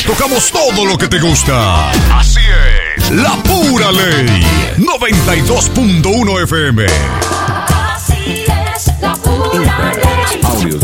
tocamos todo lo que te gusta. Así es, La Pura Ley, 92.1 FM. Así es, La Pura Ley,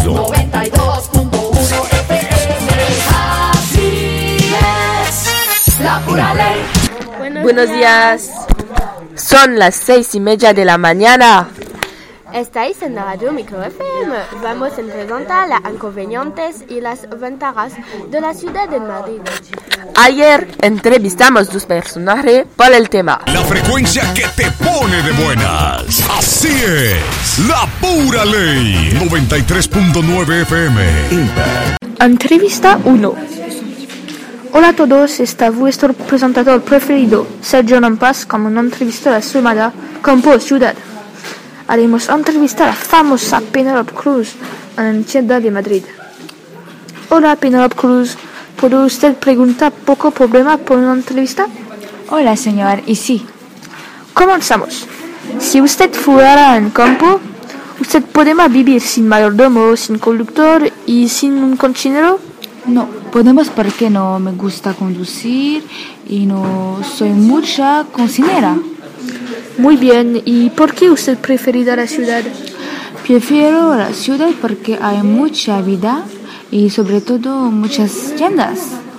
92.1 FM. Así es, La Pura Ley. Buenos días. Son las 6:30 de la mañana. Estáis en la radio Micro FM. Vamos a presentar los inconvenientes y las ventajas de la ciudad de Madrid. Ayer entrevistamos dos personajes por el tema. La frecuencia que te pone de buenas. Así es, La Pura Ley, 93.9 FM. Entrevista 1. Hola a todos, está vuestro presentador preferido, Sergio Nampas, como una entrevista llamada Campo Ciudad. Haremos entrevista a la famosa Penélope Cruz en la ciudad de Madrid. Hola Penélope Cruz, ¿puede usted preguntar poco problema por una entrevista? Hola señor, y sí. Comenzamos. Si usted fuera en campo, ¿usted podría vivir sin mayordomo, sin conductor y sin un cocinero? No, podemos porque no me gusta conducir y no soy mucha cocinera. Muy bien, ¿y por qué usted prefiere la ciudad? Prefiero la ciudad porque hay mucha vida y sobre todo muchas tiendas.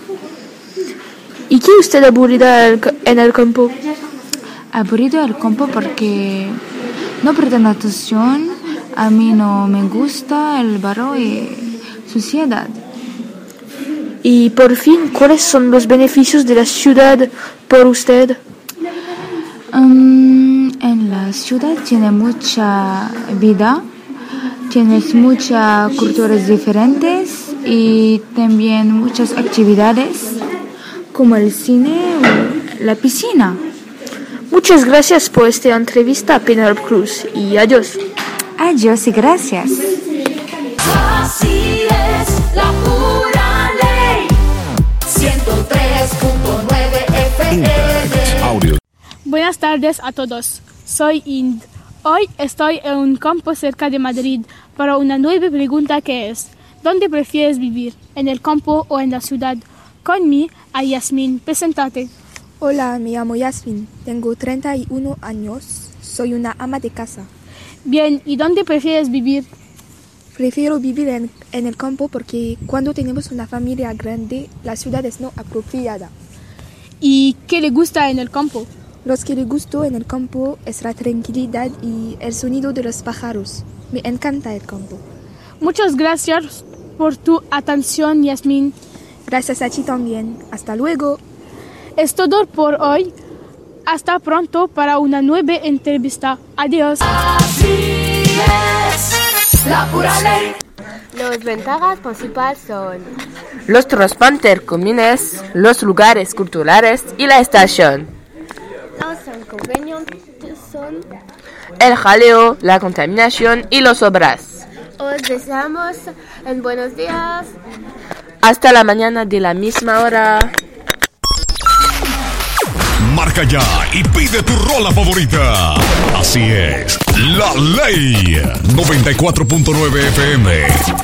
¿Y qué usted aburrida en el campo? Aburrido el campo porque no presta atención, a mí no me gusta el barro y suciedad. Y por fin, ¿cuáles son los beneficios de la ciudad por usted? En la ciudad tiene mucha vida, tienes muchas culturas diferentes y también muchas actividades como el cine o la piscina. Muchas gracias por esta entrevista, Penélope Cruz, y adiós. Adiós y gracias. Así es, La Pura Ley, 103.9 FM. Buenas tardes a todos, soy Ind. Hoy estoy en un campo cerca de Madrid para una nueva pregunta que es: ¿dónde prefieres vivir? ¿En el campo o en la ciudad? Conmigo a Yasmin, preséntate. Hola, me llamo Yasmin, tengo 31 años, soy una ama de casa. Bien, ¿y dónde prefieres vivir? Prefiero vivir en el campo porque cuando tenemos una familia grande, la ciudad es no apropiada. ¿Y qué le gusta en el campo? Lo que le gustó en el campo es la tranquilidad y el sonido de los pájaros. Me encanta el campo. Muchas gracias por tu atención, Yasmin. Gracias a ti también. Hasta luego. Es todo por hoy. Hasta pronto para una nueva entrevista. Adiós. Así es, La Pura Ley. Las ventajas principales son Los transportes comunes, los lugares culturales y la estación. los inconvenientes son El jaleo, la contaminación y las obras. os deseamos en buenos días. Hasta la mañana de la misma hora. Marca ya y pide tu rola favorita. Así es, La Ley, 94.9 FM.